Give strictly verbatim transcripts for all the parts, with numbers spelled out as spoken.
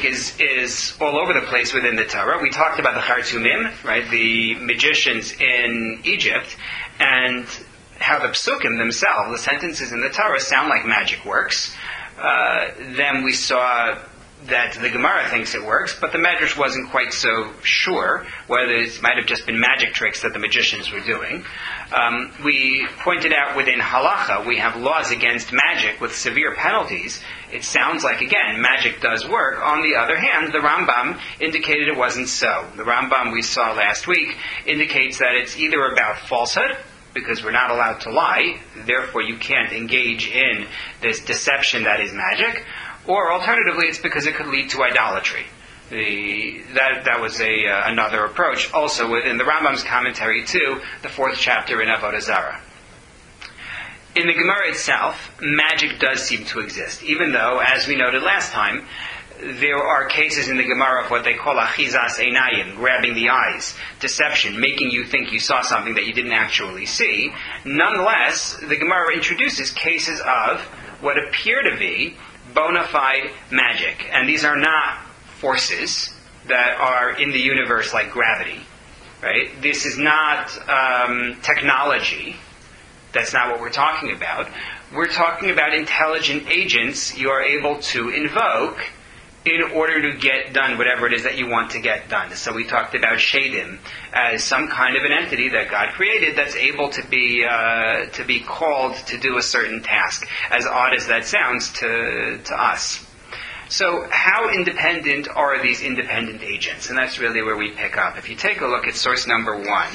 is is all over the place within the Torah. We talked about the Chartumim, right, the magicians in Egypt, and how the psukim themselves, the sentences in the Torah, sound like magic works. Uh, then we saw that the Gemara thinks it works, but the Medrash wasn't quite so sure whether it might have just been magic tricks that the magicians were doing. Um, we pointed out within Halacha, we have laws against magic with severe penalties. It sounds like, again, magic does work. On the other hand, the Rambam indicated it wasn't so. The Rambam we saw last week indicates that it's either about falsehood, because we're not allowed to lie, therefore you can't engage in this deception that is magic, or alternatively, it's because it could lead to idolatry. The, that that was a uh, another approach. Also within the Rambam's commentary to the fourth chapter in Avodah Zarah. In the Gemara itself, magic does seem to exist, even though, as we noted last time, there are cases in the Gemara of what they call achizas einayim, grabbing the eyes, deception, making you think you saw something that you didn't actually see. Nonetheless, the Gemara introduces cases of what appear to be bona fide magic. And these are not forces that are in the universe like gravity. Right? This is not um, technology. That's not what we're talking about. We're talking about intelligent agents you are able to invoke in order to get done whatever it is that you want to get done. So we talked about Shadim as some kind of an entity that God created that's able to be uh, to be called to do a certain task, as odd as that sounds to to us. So how independent are these independent agents? And that's really where we pick up. If you take a look at source number one,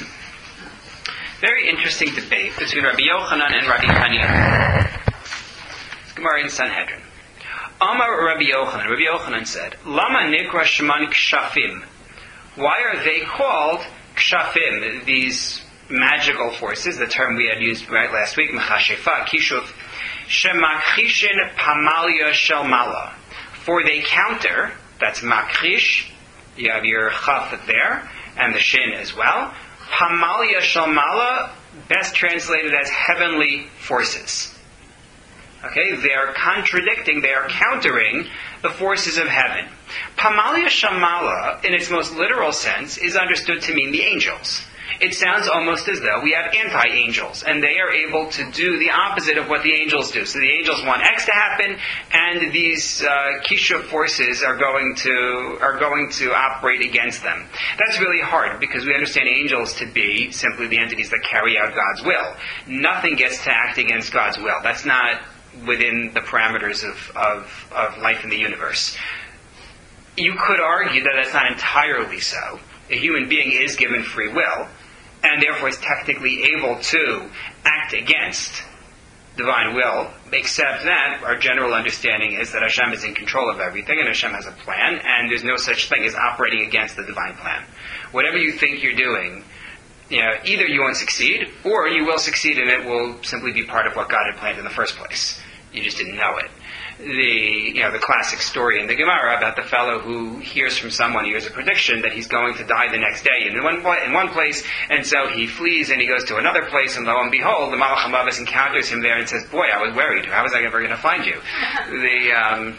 very interesting debate between Rabbi Yochanan and Rabbi Hanina. It's Gemara in Sanhedrin. Amar Rabbi Yochanan. Rabbi Yochanan said, Lama nikra shman kshafim. Why are they called kshafim? These magical forces, the term we had used right last week, mechashefa, kishuf, shemakhishin pamalia shel mala. For they counter, that's makrish, you have your chaf there, and the shin as well. Pamalia shel mala, best translated as heavenly forces. Okay, they are contradicting, they are countering the forces of heaven. Pamalia Shamala, in its most literal sense, is understood to mean the angels. It sounds almost as though we have anti-angels, and they are able to do the opposite of what the angels do. So the angels want X to happen, and these uh, Kisha forces are going to are going to operate against them. That's really hard, because we understand angels to be simply the entities that carry out God's will. Nothing gets to act against God's will. That's not within the parameters of, of, of life in the universe. You could argue that that's not entirely so. A human being is given free will, and therefore is technically able to act against divine will, except that our general understanding is that Hashem is in control of everything, and Hashem has a plan, and there's no such thing as operating against the divine plan. Whatever you think you're doing, you know, either you won't succeed, or you will succeed and it will simply be part of what God had planned in the first place. You just didn't know it. The, you know, the classic story in the Gemara about the fellow who hears from someone, he hears a prediction that he's going to die the next day in one, in one place, and so he flees and he goes to another place, and lo and behold, the Malach HaMavis encounters him there and says, boy, I was worried. How was I ever going to find you? the, um,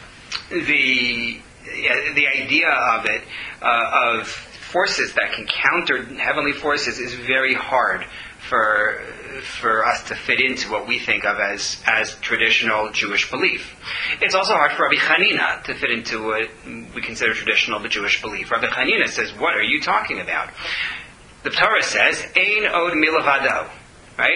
the, yeah, the idea of it, uh, of forces that can counter heavenly forces is very hard for for us to fit into what we think of as as traditional Jewish belief. It's also hard for Rabbi Hanina to fit into what we consider traditional the Jewish belief. Rabbi Hanina says, what are you talking about? The Torah says, Ein od milavado. Right?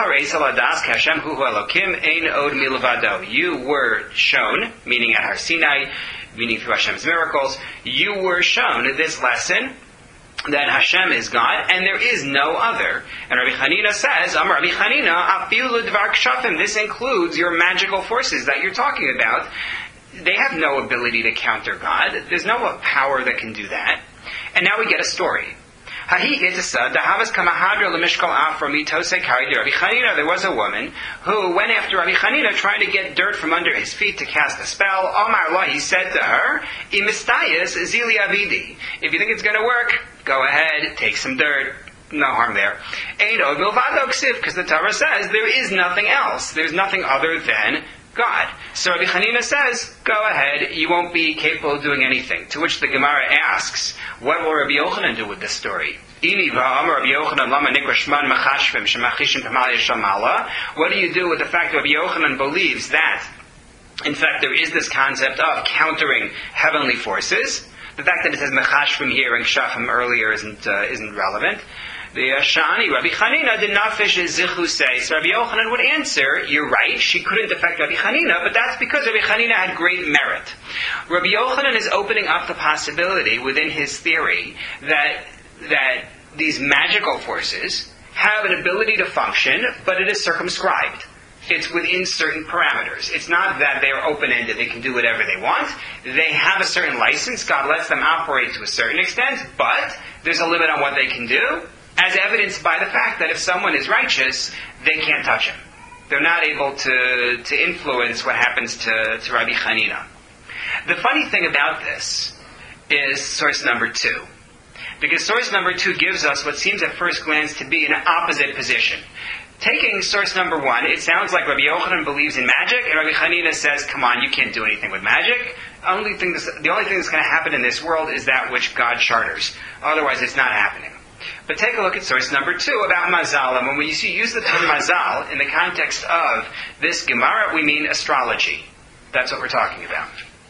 You were shown, meaning at Har Sinai, meaning through Hashem's miracles, you were shown this lesson that Hashem is God, and there is no other. And Rabbi Hanina says, Amar Rabbi Hanina, afilu dvar kshafim. This includes your magical forces that you're talking about. They have no ability to counter God. There's no power that can do that. And now we get a story. There was a woman who went after Rabbi Hanina trying to get dirt from under his feet to cast a spell. Omar Allah, he said to her, Imistayas zili avidi. If you think it's going to work, go ahead, take some dirt. No harm there. Because the Torah says there is nothing else. There's nothing other than God. So Rabbi Hanina says, go ahead, you won't be capable of doing anything. To which the Gemara asks, what will Rabbi Yochanan do with this story? What do you do with the fact that Rabbi Yochanan believes that, in fact, there is this concept of countering heavenly forces? The fact that it says mechashvim here and kshafim earlier isn't uh, isn't relevant. The Shani, Rabbi Hanina did not fish as Zichu say. So Rabbi Yochanan would answer, you're right, she couldn't affect Rabbi Hanina, but that's because Rabbi Hanina had great merit. Rabbi Yochanan is opening up the possibility within his theory that that these magical forces have an ability to function, but it is circumscribed. It's within certain parameters. It's not that they're open-ended, they can do whatever they want. They have a certain license, God lets them operate to a certain extent, but there's a limit on what they can do, as evidenced by the fact that if someone is righteous, they can't touch him. They're not able to, to influence what happens to, to Rabbi Hanina. The funny thing about this is source number two. Because source number two gives us what seems at first glance to be an opposite position. Taking source number one, it sounds like Rabbi Yochanan believes in magic, and Rabbi Hanina says, come on, you can't do anything with magic. Only thing that's, the only thing that's going to happen in this world is that which God charters. Otherwise, it's not happening. But take a look at source number two about mazal. And when we use the term mazal in the context of this Gemara, we mean astrology. That's what we're talking about.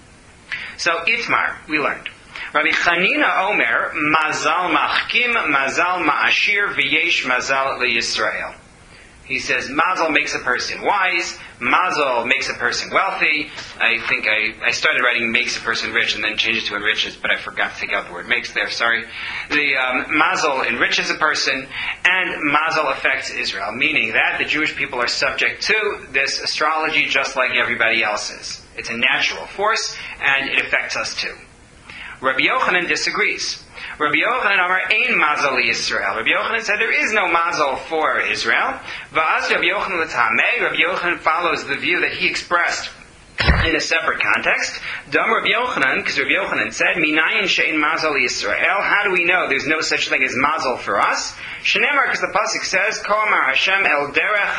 So, Itmar, we learned. Rabbi Hanina Omer, mazal machkim, mazal ma'ashir, v'yesh mazal le'Yisrael. He says, Mazel makes a person wise, Mazel makes a person wealthy. I think I, I started writing makes a person rich and then changed it to enriches, but I forgot to take out the word makes there, sorry. The um, Mazel enriches a person, and Mazel affects Israel, meaning that the Jewish people are subject to this astrology just like everybody else is. It's a natural force, and it affects us too. Rabbi Yochanan disagrees. Rabbi Yochanan Amar Ein Mazel Yisrael. Rabbi Yochanan said there is no Mazel for Israel. Va'az Rabbi Yochanan l'tamei. Rabbi Yochanan follows the view that he expressed in a separate context. Dam Rabbi Yochanan, because Rabbi Yochanan said, Minayin she'ein Mazel Yisrael. How do we know there's no such thing as Mazel for us? Shenemar, because the pasuk says, Ko Amar Hashem el derech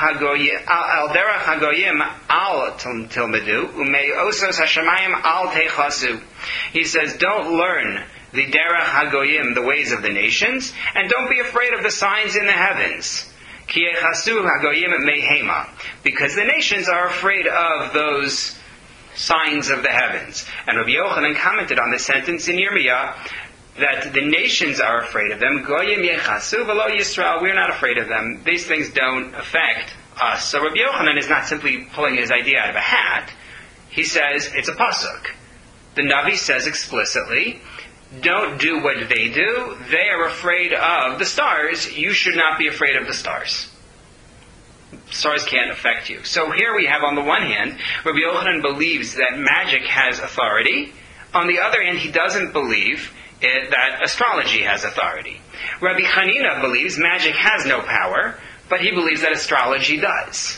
hagoyim al tilmedu umei osos hashamayim al techasu. He says, don't learn the derech hagoyim, the ways of the nations, and don't be afraid of the signs in the heavens. Ki yechasu hagoyim mehema, because the nations are afraid of those signs of the heavens. And Rabbi Yochanan commented on this sentence in Yirmiyah that the nations are afraid of them. Goyim yechasu v'lo Yisrael. We're not afraid of them. These things don't affect us. So Rabbi Yochanan is not simply pulling his idea out of a hat. He says it's a pasuk. The Navi says explicitly, don't do what they do. They are afraid of the stars. You should not be afraid of the stars. Stars can't affect you. So here we have, on the one hand, Rabbi Yochanan believes that magic has authority. On the other hand, he doesn't believe it, that astrology has authority. Rabbi Hanina believes magic has no power, but he believes that astrology does.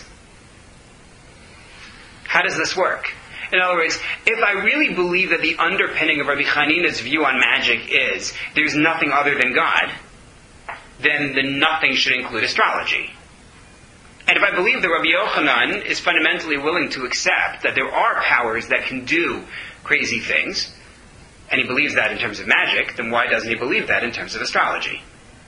How does this work? In other words, if I really believe that the underpinning of Rabbi Hanina's view on magic is there's nothing other than God, then the nothing should include astrology. And if I believe that Rabbi Yochanan is fundamentally willing to accept that there are powers that can do crazy things, and he believes that in terms of magic, then why doesn't he believe that in terms of astrology?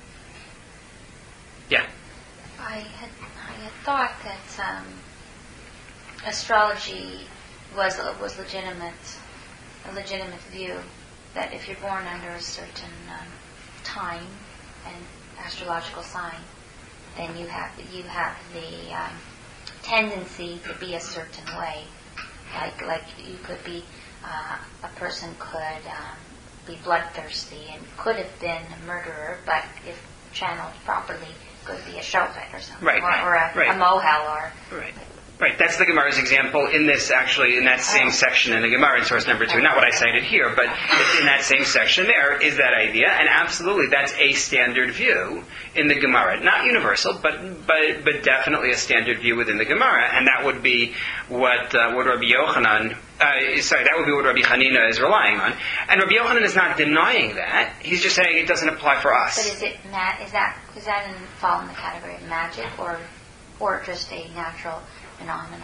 Yeah? I had, I had thought that um, astrology was was legitimate, a legitimate view, that if you're born under a certain um, time and astrological sign, then you have you have the um, tendency to be a certain way. Like like you could be uh, a person could um, be bloodthirsty and could have been a murderer, but if channeled properly, could be a shofet or something, right. or, or a, right. a mohel, or right. Right, that's the Gemara's example in this, actually, in that same oh. section in the Gemara in source number two. Not what I cited here, but it's in that same section there is that idea, and absolutely that's a standard view in the Gemara. Not universal, but but but definitely a standard view within the Gemara, and that would be what uh, what Rabbi Yochanan, uh, sorry, that would be what Rabbi Hanina is relying on. And Rabbi Yochanan is not denying that. He's just saying it doesn't apply for us. But is it ma- is that is that in, fall in the category of magic, or or just a natural phenomenon?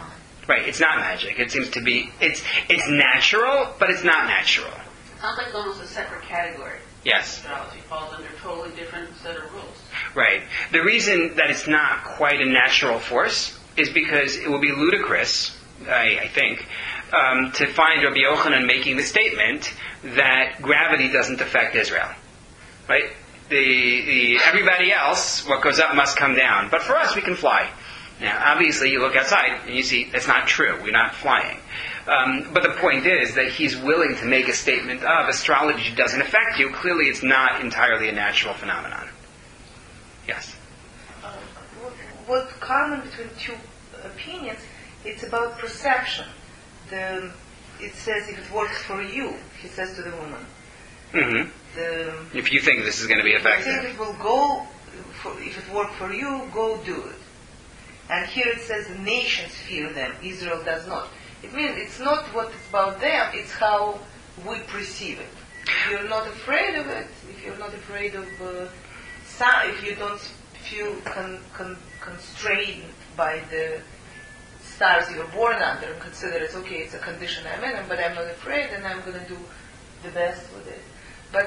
Right, it's not magic. It seems to be, it's it's natural, but it's not natural. Sounds like it's almost a separate category. Yes. Astrology falls under a totally different set of rules. Right. The reason that it's not quite a natural force is because it will be ludicrous, I, I think, um, to find Rabbi Yochanan making the statement that gravity doesn't affect Israel. Right? The, the everybody else, what goes up must come down. But for us, we can fly. Now, obviously, you look outside and you see it's not true. We're not flying. Um, but the point is that he's willing to make a statement of astrology doesn't affect you. Clearly, it's not entirely a natural phenomenon. Yes? Uh, what's common between two opinions, it's about perception. The, it says if it works for you, he says to the woman. Mm-hmm. The, if you think this is going to be effective. I think it will go, for, if it worked for you, go do it. And here it says the nations fear them, Israel does not. It means it's not what is about them, it's how we perceive it. If you're not afraid of it, if you're not afraid of uh, some, if you don't feel con, con, constrained by the stars you were born under and consider it, okay, it's a condition I'm in, but I'm not afraid and I'm going to do the best with it. But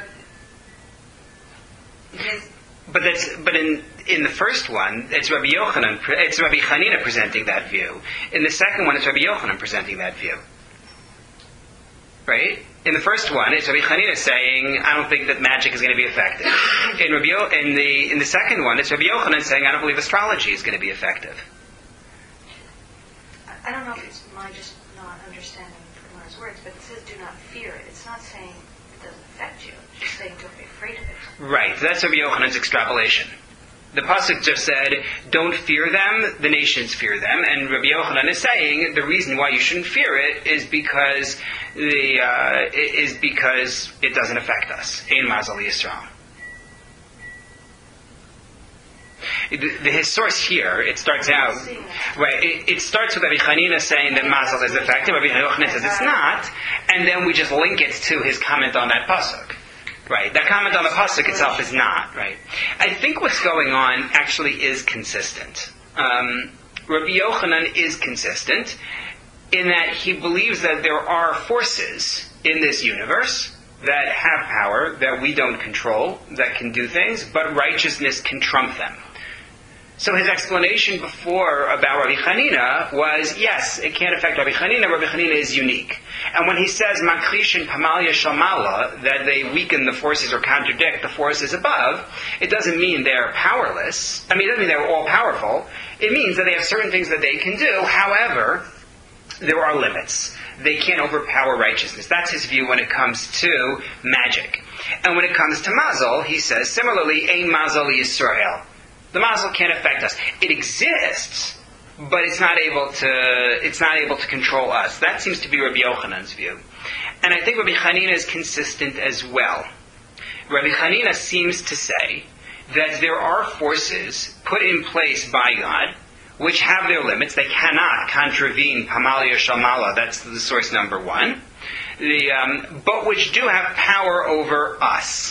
it is... But that's but in in the first one, it's Rabbi Yochanan, it's Rabbi Chanina presenting that view. In the second one, it's Rabbi Yochanan presenting that view. Right? In the first one, it's Rabbi Chanina saying, "I don't think that magic is going to be effective." In Rabbi Yo, in the in the second one, it's Rabbi Yochanan saying, "I don't believe astrology is going to be effective." I don't know if it's my just not understanding Mar's words, but it says, "Do not fear it." It's not saying it doesn't affect you. It's just saying, "Don't be afraid of it." Right, that's Rabbi Yochanan's extrapolation. The pasuk just said, "Don't fear them; the nations fear them," and Rabbi Yochanan is saying the reason why you shouldn't fear it is because the uh, is because it doesn't affect us. Ein Mazal Yisrael. The, the, his source here, it starts out, right, it, it starts with Rabbi Chanina saying that Mazal is effective, Rabbi Yochanan says it's not, and then we just link it to his comment on that pasuk. Right, that comment on the pasuk itself is not, right. I think what's going on actually is consistent. Um, Rabbi Yochanan is consistent in that he believes that there are forces in this universe that have power, that we don't control, that can do things, but righteousness can trump them. So his explanation before about Rabbi Chanina was, yes, it can't affect Rabbi Chanina. Rabbi Chanina is unique. And when he says, Makrishin Pamalia Shamala, that they weaken the forces or contradict the forces above, it doesn't mean they're powerless. I mean, it doesn't mean they're all powerful. It means that they have certain things that they can do. However, there are limits. They can't overpower righteousness. That's his view when it comes to magic. And when it comes to Mazal, he says, similarly, Ein Mazal Yisrael. The Mazal can't affect us. It exists, but it's not able to it's not able to control us. That seems to be Rabbi Yochanan's view. And I think Rabbi Chanina is consistent as well. Rabbi Chanina seems to say that there are forces put in place by God which have their limits. They cannot contravene Pamalia Shamala, that's the source number one, the, um, but which do have power over us.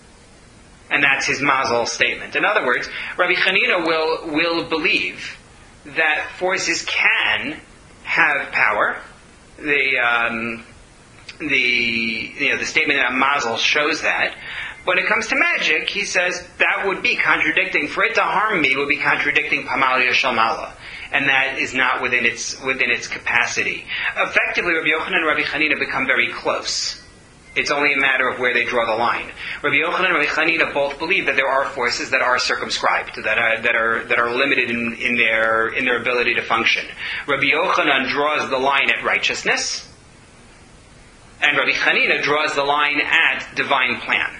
And that's his Mazal statement. In other words, Rabbi Chanina will will believe that forces can have power. The um, the you know the statement about Mazal shows that. When it comes to magic, he says that would be contradicting. For it to harm me would be contradicting Pamalia Shalmala, and that is not within its within its capacity. Effectively, Rabbi Yochanan and Rabbi Chanina become very close. It's only a matter of where they draw the line. Rabbi Yochanan and Rabbi Chanina both believe that there are forces that are circumscribed, that are that are that are limited in, in their in their ability to function. Rabbi Yochanan draws the line at righteousness, and Rabbi Chanina draws the line at divine plan.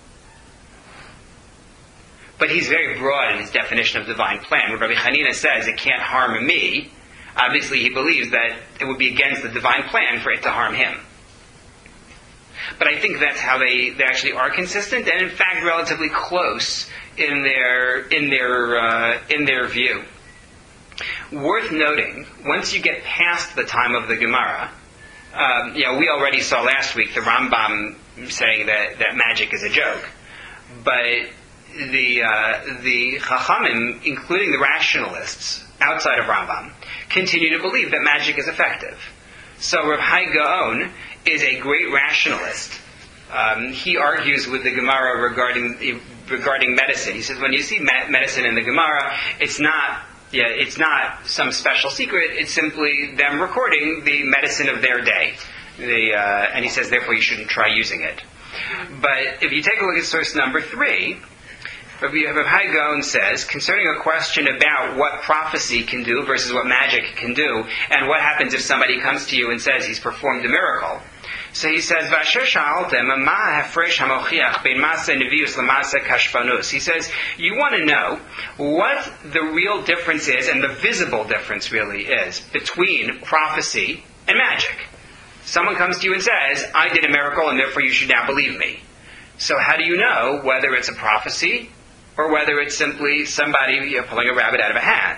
But he's very broad in his definition of divine plan. When Rabbi Chanina says it can't harm me, obviously he believes that it would be against the divine plan for it to harm him. But I think that's how they, they actually are consistent, and in fact relatively close in their in their uh, in their view. Worth noting, once you get past the time of the Gemara, um, you know, we already saw last week the Rambam saying that, that magic is a joke, but the uh, the Chachamim, including the rationalists, outside of Rambam continue to believe that magic is effective. So Rav Hai Gaon is a great rationalist. Um, he argues with the Gemara regarding regarding medicine. He says when you see me- medicine in the Gemara, it's not yeah, it's not some special secret. It's simply them recording the medicine of their day. The, uh, and he says therefore you shouldn't try using it. But if you take a look at source number three, Rav Hai Gaon says, concerning a question about what prophecy can do versus what magic can do, and what happens if somebody comes to you and says he's performed a miracle. So he says, He says, you want to know what the real difference is, and the visible difference really is, between prophecy and magic. Someone comes to you and says, I did a miracle and therefore you should now believe me. So how do you know whether it's a prophecy or whether it's simply somebody you know, pulling a rabbit out of a hat?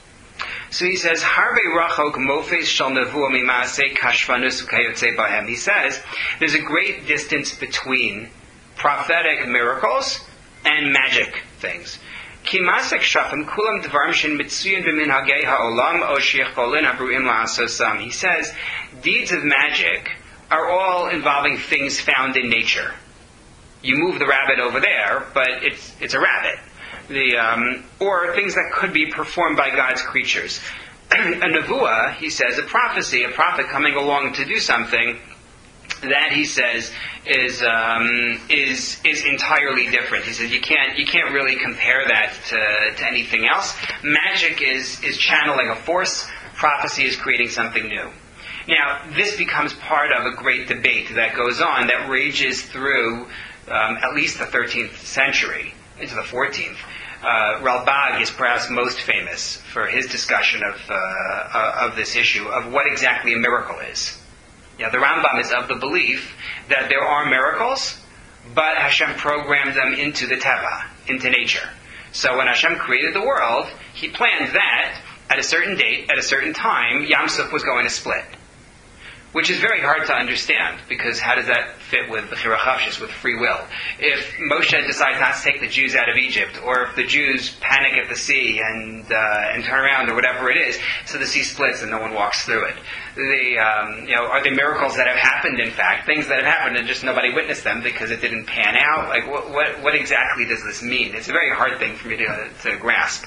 So he says, Harbe rachok mofes shal nevuah mimaaseh kashvanus ukayotze bahem. He says, there's a great distance between prophetic miracles and magic things. Ki masek shafim kulam dvarim shen mitzuyin b'minhagei ha'olam o sheichkolin habruim la'asosam. He says, deeds of magic are all involving things found in nature. You move the rabbit over there, but it's it's a rabbit. The um, or things that could be performed by God's creatures. A nevuah, he says, a prophecy, a prophet coming along to do something, that he says is um, is is entirely different. He says you can't you can't really compare that to, to anything else. Magic is is channeling a force. Prophecy is creating something new. Now, this becomes part of a great debate that goes on, that rages through um, at least the thirteenth century, into the fourteenth. Uh, Ralbag is perhaps most famous for his discussion of uh, uh, of this issue, of what exactly a miracle is. Yeah, the Rambam is of the belief that there are miracles, but Hashem programmed them into the teva, into nature. So when Hashem created the world, He planned that at a certain date, at a certain time, Yam Suf was going to split. Which is very hard to understand, because how does that fit with Bechira Chavshis, with free will? If Moshe decides not to take the Jews out of Egypt, or if the Jews panic at the sea and uh, and turn around, or whatever it is, so the sea splits and no one walks through it. The um, you know, are there miracles that have happened? In fact, things that have happened and just nobody witnessed them because it didn't pan out. Like what what, what exactly does this mean? It's a very hard thing for me to to grasp.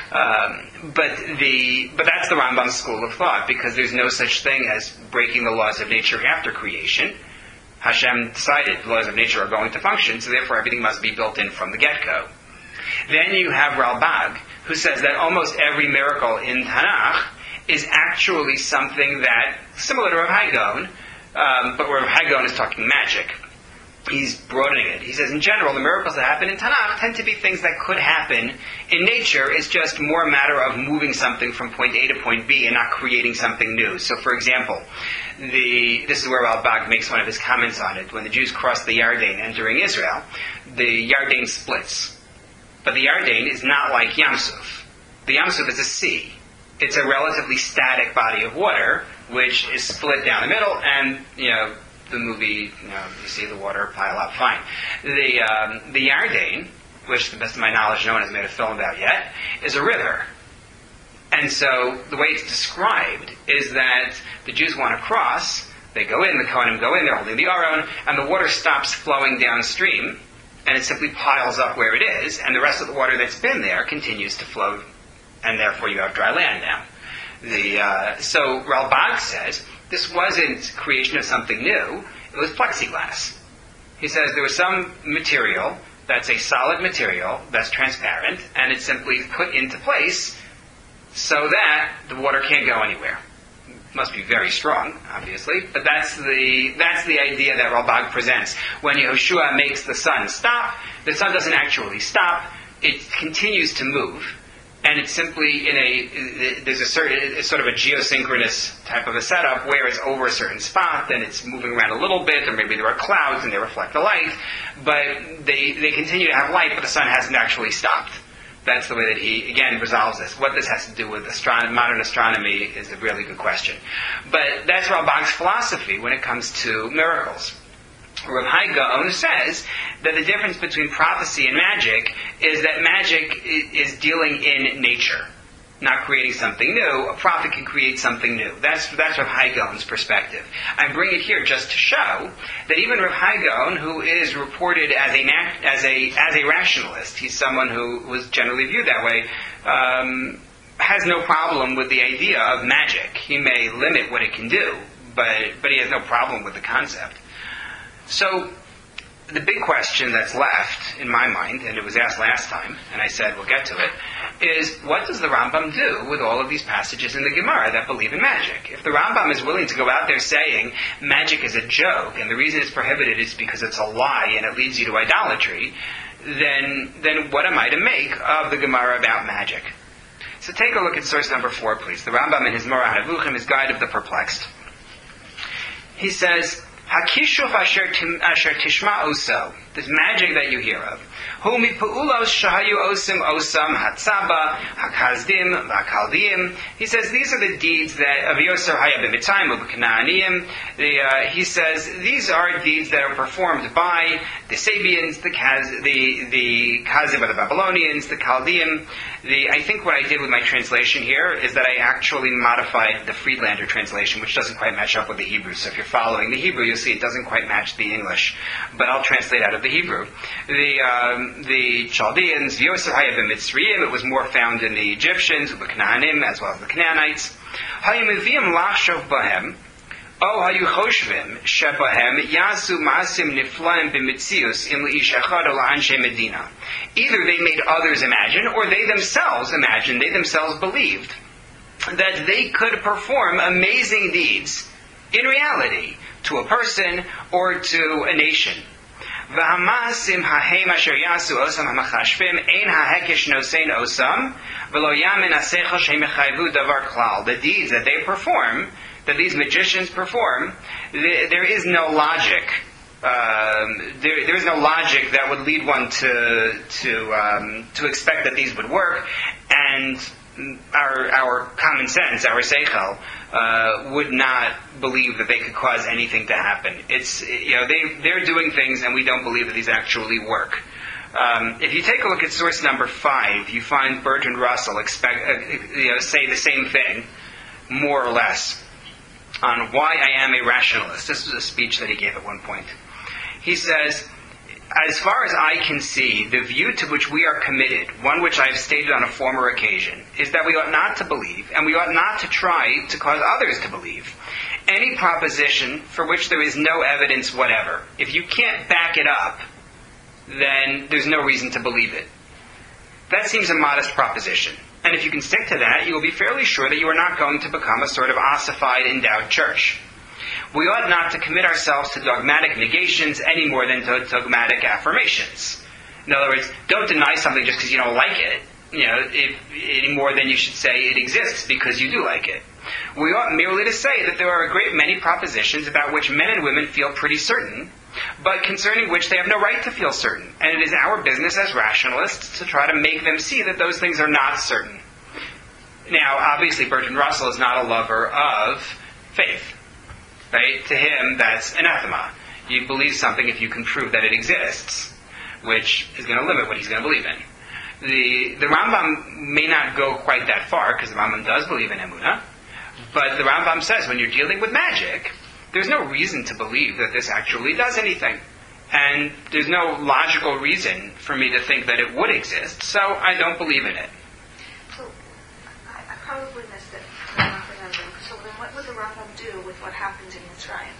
Um, but the but that's the Rambam school of thought, because there's no such thing as breaking the laws of nature after creation. Hashem decided the laws of nature are going to function, so therefore everything must be built in from the get-go. Then you have Ralbag, who says that almost every miracle in Tanakh is actually something that, similar to Rav Hai Gaon, um, but Rav Hai Gaon is talking magic. He's broadening it. He says, in general, the miracles that happen in Tanakh tend to be things that could happen in nature. It's just more a matter of moving something from point A to point B and not creating something new. So, for example, the this is where Ralbag makes one of his comments on it. When the Jews cross the Yarden entering Israel, the Yarden splits. But the Yarden is not like Yam Suf. The Yam Suf is a sea. It's a relatively static body of water, which is split down the middle, and, you know, the movie, you know, you see the water pile up, fine. The um, the Yarden, which to the best of my knowledge no one has made a film about yet, is a river. And so the way it's described is that the Jews want to cross, they go in, the Kohanim go in, they're holding the Aron, and the water stops flowing downstream, and it simply piles up where it is, and the rest of the water that's been there continues to flow, and therefore you have dry land now. The uh, so Ralbag says, this wasn't creation of something new, it was plexiglass. He says there was some material that's a solid material, that's transparent, and it's simply put into place so that the water can't go anywhere. It must be very strong, obviously, but that's the that's the idea that Ralbag presents. When Yehoshua makes the sun stop, the sun doesn't actually stop, it continues to move. And it's simply in a, there's a certain, it's sort of a geosynchronous type of a setup where it's over a certain spot, then it's moving around a little bit, or maybe there are clouds and they reflect the light, but they, they continue to have light, but the sun hasn't actually stopped. That's the way that he, again, resolves this. What this has to do with astron- modern astronomy is a really good question. But that's Ralbag's philosophy when it comes to miracles. Rav Hai Gaon says that the difference between prophecy and magic is that magic is dealing in nature. not creating something new, a prophet can create something new. That's that's Rav Hai Gaon's perspective. I bring it here just to show that even Rav Hai Gaon, who is reported as a nat- as a as a rationalist, he's someone who was generally viewed that way, um, has no problem with the idea of magic. He may limit what it can do, but but he has no problem with the concept. So the big question that's left in my mind, and it was asked last time, and I said we'll get to it, is what does the Rambam do with all of these passages in the Gemara that believe in magic? If the Rambam is willing to go out there saying magic is a joke, and the reason it's prohibited is because it's a lie and it leads you to idolatry, then then what am I to make of the Gemara about magic? So take a look at source number four, please. The Rambam in his Morah Hanevuchim, his Guide of the Perplexed. He says, Hakishuf asher tishma oso, this magic that you hear of, hu mipu'ulos shahayu osim osam hatzaba, hakazdim, vakaldim. He says these are the deeds that of Yosef haya b'mitzayim u'b'kanaaniyim. The uh, he says these are deeds that are performed by the Sabians, the Kaz, the the Kazim of the Babylonians, the Chaldean. The I think what I did with my translation here is that I actually modified the Friedlander translation, which doesn't quite match up with the Hebrew. So if you're following the Hebrew, you'll see it doesn't quite match the English. But I'll translate out of the Hebrew. The um, the Chaldeans, Yosef haya b'mitzrayim, it was more found in the Egyptians, the Canaanim, as well as the Canaanites. Hayimivim lachshav bahem. Oh, hayu choshvim shebahem yasu maasim niflaim b'mitzius im leish echad o la'anshe medina. Either they made others imagine, or they themselves imagined, they themselves believed that they could perform amazing deeds in reality to a person or to a nation. V'hamaasim hahem asher yasu osam hamachashvim ein hahekesh nosein osam v'lo yamin asecha shehem echayvu davar klal. The deeds that they perform, that these magicians perform, there is no logic. Um, there, there is no logic that would lead one to to um, to expect that these would work, and our our common sense, our seichel, uh, would not believe that they could cause anything to happen. It's you know they they're doing things, and we don't believe that these actually work. Um, if you take a look at source number five, you find Bertrand Russell expect, uh, you know, say the same thing, more or less, on why I am a rationalist. This was a speech that he gave at one point. He says, as far as I can see, the view to which we are committed, one which I have stated on a former occasion, is that we ought not to believe, and we ought not to try to cause others to believe, any proposition for which there is no evidence whatever. If you can't back it up, then there's no reason to believe it. That seems a modest proposition. And if you can stick to that, you will be fairly sure that you are not going to become a sort of ossified, endowed church. We ought not to commit ourselves to dogmatic negations any more than to dogmatic affirmations. In other words, don't deny something just because you don't like it, you know, if, any more than you should say it exists because you do like it. We ought merely to say that there are a great many propositions about which men and women feel pretty certain, but concerning which they have no right to feel certain. And it is our business as rationalists to try to make them see that those things are not certain. Now, obviously, Bertrand Russell is not a lover of faith. Right? To him, that's anathema. You believe something if you can prove that it exists, which is going to limit what he's going to believe in. The the Rambam may not go quite that far, because the Rambam does believe in Emunah, but the Rambam says when you're dealing with magic, there's no reason to believe that this actually does anything. And there's no logical reason for me to think that it would exist, so I don't believe in it. So, I, I probably missed it. I'm not remembering. So then what would the Rambam do with what happened in Mitzrayim?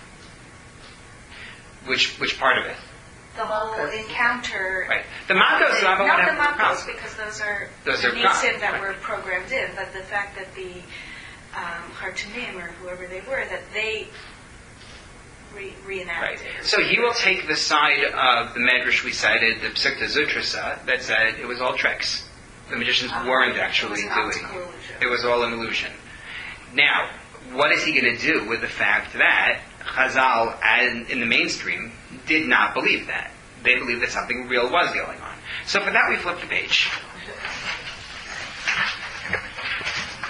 Which which part of it? The whole encounter. Right. The Makos, the Rambam Not would the have no Makos, problem. because those are Those are nisim God. that Right. were programmed in, but the fact that the um, Hartanim, or whoever they were, that they re- reenacted. Right. So he will take the side of the Medrash we cited, the Psikta Zutrasa, that said it was all tricks. The magicians Uh, weren't it actually was an doing optical illusion. it. It was all an illusion. Now, what is he going to do with the fact that Chazal, as in the mainstream, did not believe that? They believed that something real was going on. So for that, we flip the page.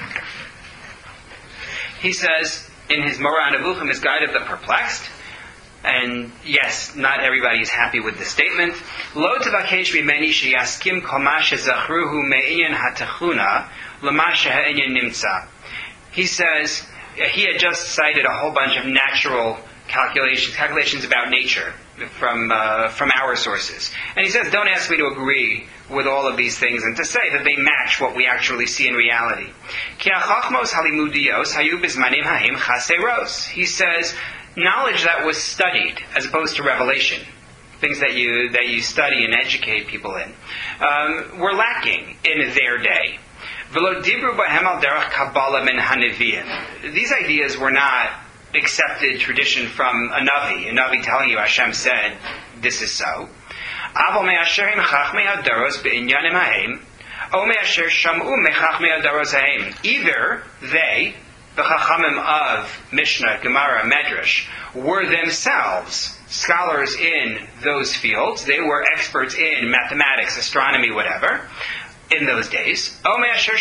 He says, in his Morah Nevuchim, his Guide of the Perplexed, And yes, not everybody is happy with the statement. Lo tevakesh mimeni sheyaskim kol ma shezachruhu me'inyan hatachuna lama sheha'inyan nimtza. He says, he had just cited a whole bunch of natural calculations, calculations about nature from uh, from our sources. And he says, don't ask me to agree with all of these things and to say that they match what we actually see in reality. Ki hachachmos halimudios hayu bizmanim ha'im chaseros. He says, knowledge that was studied as opposed to revelation, things that you that you study and educate people in, um, were lacking in their day. V'lo dibru b'hem al derech kabbalah min haneviyim. These ideas were not accepted tradition from a Navi, a Navi telling you Hashem said, this is so. Aval me'asher im chachmei hadaros be'inyanim ha'im, o me'asher sham'u me'chachmei hadaros ha'im. Either they, the Chachamim of Mishnah, Gemara, Medrash, were themselves scholars in those fields. They were experts in mathematics, astronomy, whatever, in those days. Or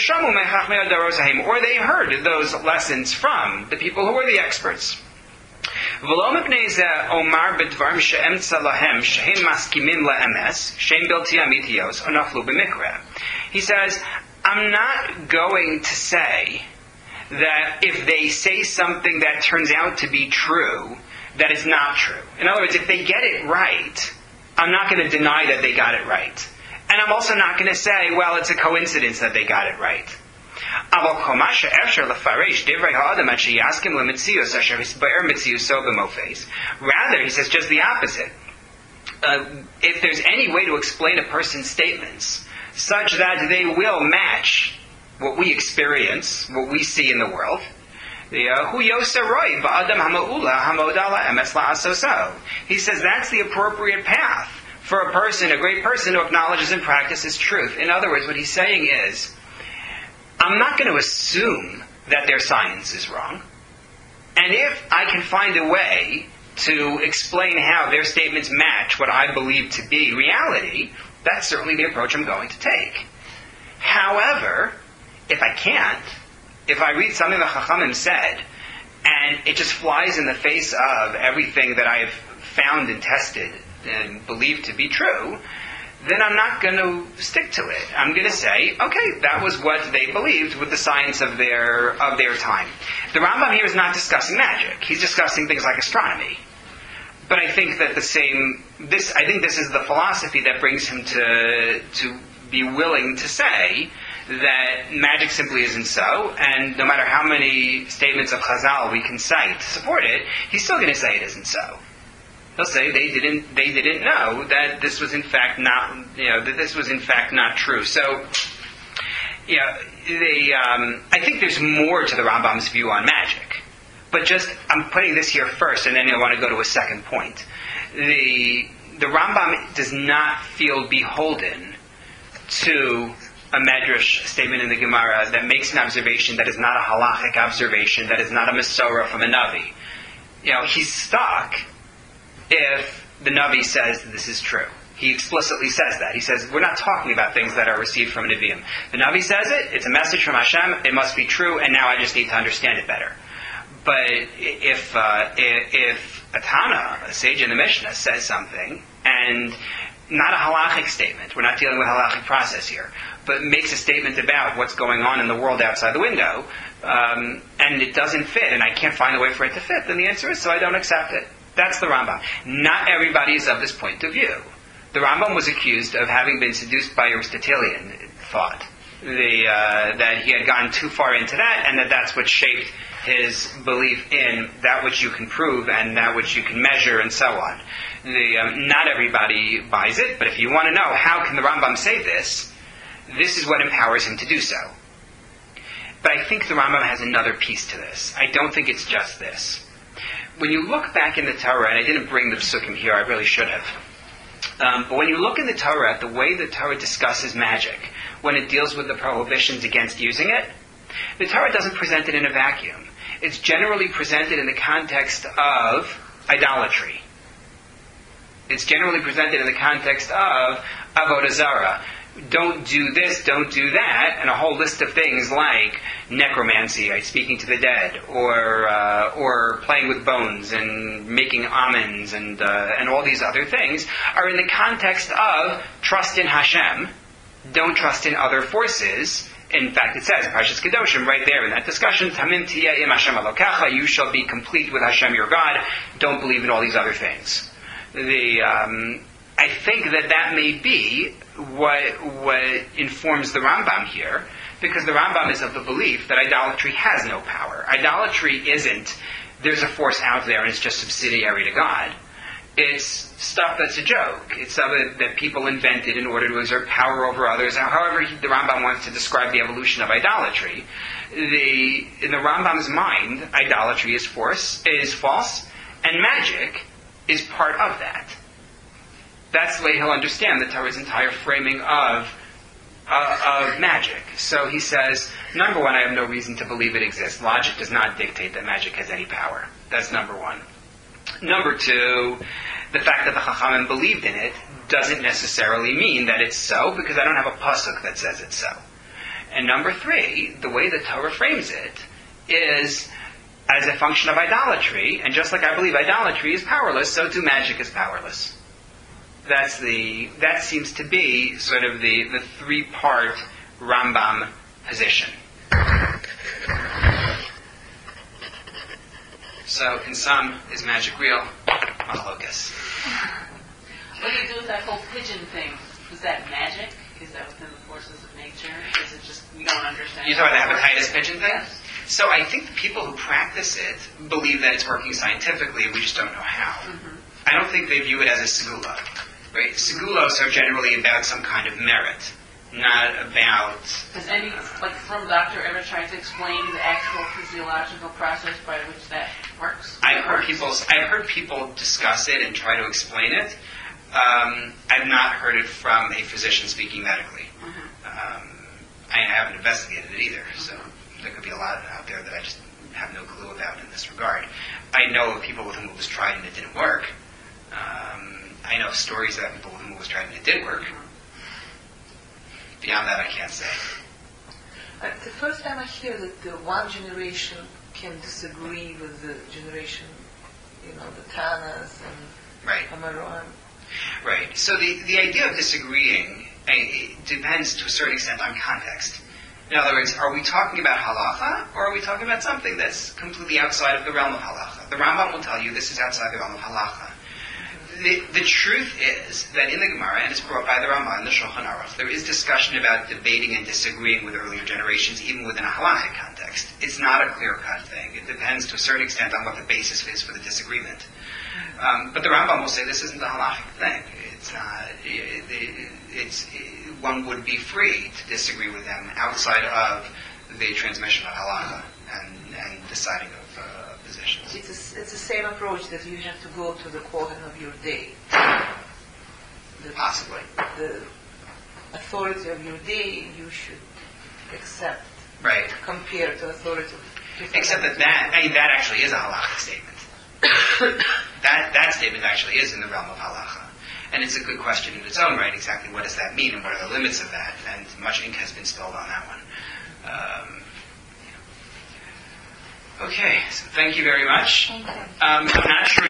they heard those lessons from the people who were the experts. He says, I'm not going to say that if they say something that turns out to be true, that is not true. In other words, if they get it right, I'm not going to deny that they got it right. And I'm also not going to say, well, it's a coincidence that they got it right. Rather, he says just the opposite. Uh, if there's any way to explain a person's statements such that they will match what we experience, what we see in the world, he says that's the appropriate path for a person, a great person who acknowledges and practices truth. In other words, what he's saying is, I'm not going to assume that their science is wrong. And if I can find a way to explain how their statements match what I believe to be reality, that's certainly the approach I'm going to take. However, if I can't, if I read something that Chachamim said, and it just flies in the face of everything that I've found and tested and believed to be true, then I'm not going to stick to it. I'm going to say, okay, that was what they believed with the science of their of their time. The Rambam here is not discussing magic. He's discussing things like astronomy. But I think that the same, this, I think this is the philosophy that brings him to to be willing to say that magic simply isn't so, and no matter how many statements of Chazal we can cite to support it, he's still going to say it isn't so. He'll say they didn't they didn't know that this was in fact not you know that this was in fact not true. So, yeah, they um, I think there's more to the Rambam's view on magic, but just I'm putting this here first, and then I want to go to a second point. The the Rambam does not feel beholden to a Medrash statement in the Gemara that makes an observation that is not a halachic observation, that is not a Masorah from a Navi. You know, he's stuck if the Navi says that this is true. He explicitly says that. He says, we're not talking about things that are received from Nevi'im. The Navi says it, it's a message from Hashem, it must be true, and now I just need to understand it better. But if uh, if a Tana, a sage in the Mishnah, says something, and not a halachic statement, we're not dealing with a halachic process here, but makes a statement about what's going on in the world outside the window, um, and it doesn't fit, and I can't find a way for it to fit, then the answer is, so I don't accept it. That's the Rambam. Not everybody is of this point of view. The Rambam was accused of having been seduced by Aristotelian thought, the, uh, that he had gone too far into that, and that that's what shaped his belief in that which you can prove and that which you can measure and so on. The, um, not everybody buys it, but if you want to know how can the Rambam say this, this is what empowers him to do so. But I think the Rambam has another piece to this. I don't think it's just this. When you look back in the Torah, and I didn't bring the Psukim here, I really should have, um, but when you look in the Torah at the way the Torah discusses magic, when it deals with the prohibitions against using it, the Torah doesn't present it in a vacuum. It's generally presented in the context of idolatry. It's generally presented in the context of Avodah Zarah. don't do this, don't do that, and a whole list of things like necromancy, right, speaking to the dead, or uh, or playing with bones and making almonds and uh, and all these other things are in the context of trust in Hashem, don't trust in other forces. In fact, it says, Parshas Kedoshim, right there in that discussion, Tamim tiyeh im Hashem Elokecha, you shall be complete with Hashem your God, don't believe in all these other things. The um, I think that that may be what, what informs the Rambam here, because the Rambam is of the belief that idolatry has no power. Idolatry isn't, there's a force out there and it's just subsidiary to God. It's stuff that's a joke. It's stuff that, that people invented in order to exert power over others. However, he, the Rambam wants to describe the evolution of idolatry. The, in the Rambam's mind, idolatry is force, is false, and magic is part of that. That's the way he'll understand the Torah's entire framing of uh, of magic. So he says, number one, I have no reason to believe it exists. Logic does not dictate that magic has any power. That's number one. Number two, the fact that the Chachamim believed in it doesn't necessarily mean that it's so, because I don't have a pasuk that says it's so. And number three, the way the Torah frames it is as a function of idolatry, and just like I believe idolatry is powerless, so too magic is powerless. That's the that seems to be sort of the, the three-part Rambam position. So, in sum, is magic real? Machlokas. What do you do with that whole pigeon thing? Is that magic? Is that within the forces of nature? Is it just we don't understand? You talking about the hepatitis pigeon thing? Yes. So I think the people who practice it believe that it's working scientifically, we just don't know how. Mm-hmm. I don't think they view it as a segula. Right? Segulos are generally about some kind of merit, not about... Has any, like, from doctor ever tried to explain the actual physiological process by which that works? I've heard people, I've heard people discuss it and try to explain it. Um, I've not heard it from a physician speaking medically. Mm-hmm. Um, I haven't investigated it either, so there could be a lot out there that I just have no clue about in this regard. I know of people with whom it was tried and it didn't work. Um, I know stories about people with whom it was tried and it did work. Beyond that, I can't say. Uh, the first time I hear that the one generation can disagree with the generation, you know, the Tanas and Right. Amaron. Right. So the, the idea of disagreeing uh, it depends to a certain extent on context. In other words, are we talking about halacha, or are we talking about something that's completely outside of the realm of halacha? The Rambam will tell you this is outside the realm of halacha. The, the truth is that in the Gemara, and it's brought by the Ramah in the Shulchan Aruch, there is discussion about debating and disagreeing with earlier generations, even within a halachic context. It's not a clear-cut thing. It depends to a certain extent on what the basis is for the disagreement. Um, but the Rambam will say this isn't a halachic thing. It's not. It, it, it's it, one would be free to disagree with them outside of the transmission of halacha and, and deciding of uh, positions. It's, a, it's the same approach that you have to go to the Kohen of your day. The, Possibly. The authority of your day you should accept. Right. Compared to authority of different Except that that, I mean, that actually is a halachic statement. that that statement actually is in the realm of halacha. And it's a good question in its own right, exactly what does that mean and what are the limits of that? And much ink has been spilled on that one. Um, okay, so thank you very much. Thank you. Um, I'm not sure